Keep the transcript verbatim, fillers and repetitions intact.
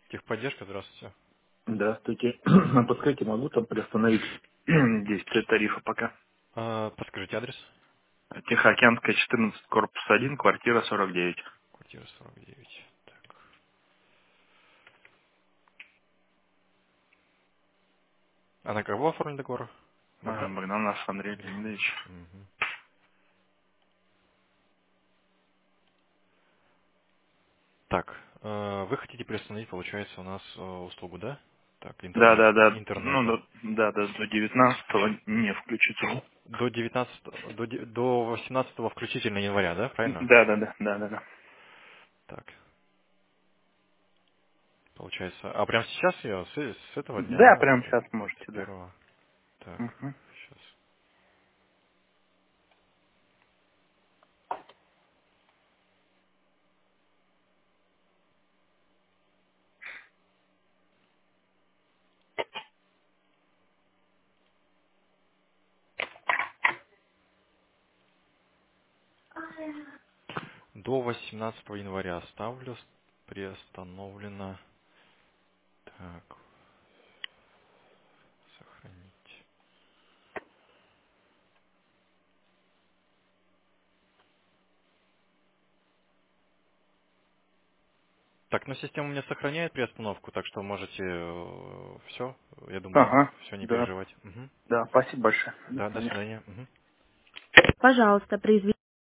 Техподдержка, здравствуйте. Здравствуйте. На подскайте могу там приостановить действие тарифа пока. А, подскажите адрес. Тихоокеанская, четырнадцать, корпус один, квартира сорок девять. Квартира сорок девять. Так. А на кого оформлен договор? А, Богдан? Богданов Андрей Леонидович. Мгм. Так, э, вы хотите приостановить, получается, у нас э, услугу, да? Так, Да, интернет, да, да. Ну, интернета. до- да, да, до девятнадцатого не включительно. До девятнадцатого, до, де- до восемнадцатого включительно января, да, правильно? Да, да, да, да, да, да. Так, получается. А прямо сейчас ее, с, с этого дня, Да, да, прямо работает? сейчас С можете, да. первого. Так, Мгм. сейчас. До восемнадцатого января ставлю, с- приостановлено. Так, сохранить. Так, ну система у меня сохраняет приостановку, так что можете все, я думаю, Ага, все не да, переживать. Мгм. да, спасибо большое. До Да, до свидания. свидания. Мгм. Пожалуйста, произведите.